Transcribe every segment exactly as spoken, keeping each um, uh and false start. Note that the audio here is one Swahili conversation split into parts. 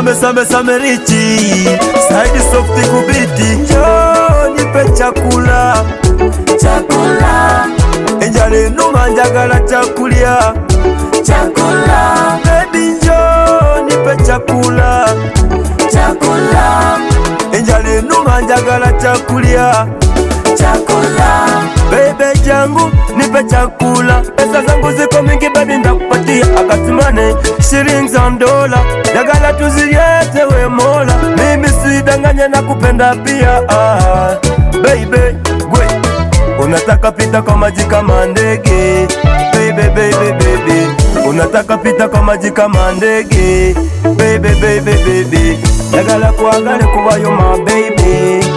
Same same same richi side soft kubiti. Njoo nipe chakula chakula, enjale numa njagala chakulia chakula, baby njoo nipe chakula chakula, enjale numa njagala chakulia chakula, baby jangu nipe chakula. Pesa zangu ziko mingi baby ndakupatia akatumane shillings and dollar. Njagala tuzilete we Mola, mimi sidanganya na kupenda pia. Ah, baby gwe unataka pita kwa maji kama ndege. Baby baby baby unataka pita kwa maji kama ndege. Baby baby baby njagala kwagale kuba yo my baby.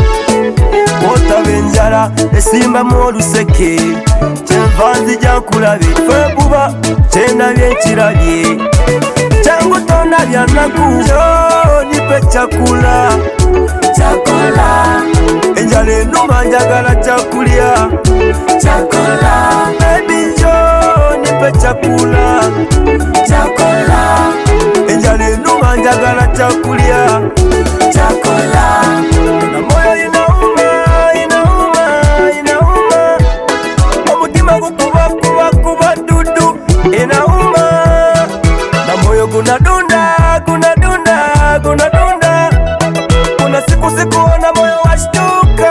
Otabenjala esimba mu oluseke kyenvanzi jankulabe fe buba kyendabye nkirabye kyangu tondabya nnaku. Njoo nipe chakula chakula, enjala enuma njagala chakulya chakula, baby njoo nipe chakula chakula, enjala enuma njagala chakulya chakula, na moyo inauma inauma inauma omutima gukuba kuba kuba dudu inauma na moyo gunadunda gunadunda gunadunda kuna siku sikuona moyo washtuka.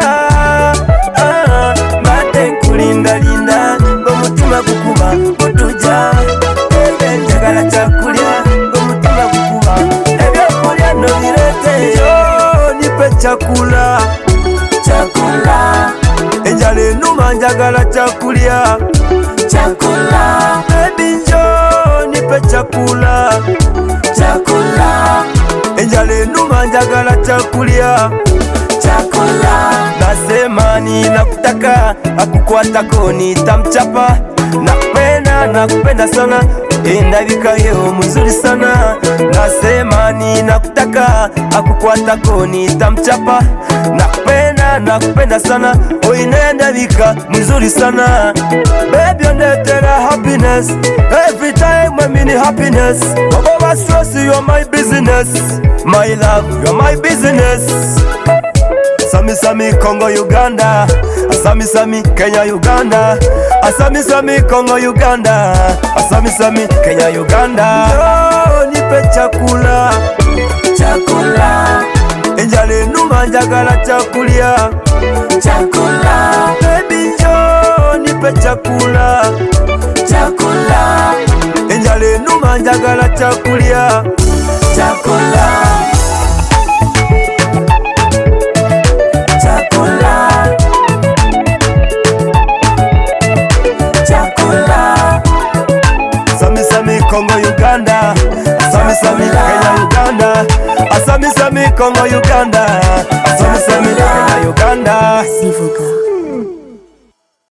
Ah, mbate nkulinda linda ngomutima gukuba gutuja njagala chakulya ngomutima gukuba ebyokulya nobirete. Njoo nipe chakula chakula, enjala enuma njagala chakulya chakula, baby njoo nipe chakula chakula, enjala enuma njagala chakulya chakula, nasema ninakutaka akukwatako nitamchapa. Nakupenda nakupenda sana endabika yo mzuri sana. Nasema ninakutaka akukwatako nitamchapa. Nakupenda nakupenda sana oinendabika mzuri sana. Baby ondetera happiness every time I mean happiness. Oba stress you are my business, my love you are my business. Asami sami Congo Uganda, asami sami Kenya Uganda, asami sami Congo Uganda, asami sami Kenya Uganda. Njoo nipe chakula chakula, enjala enuma njagala chakulya chakula, baby njoo nipe chakula chakula, enjala enuma njagala chakulya chakula, chakula, chakula, Sami sami Congo Uganda, asami sami Kenya Uganda, asami sami Congo Uganda, asami sami Kenya Uganda. Zivuga.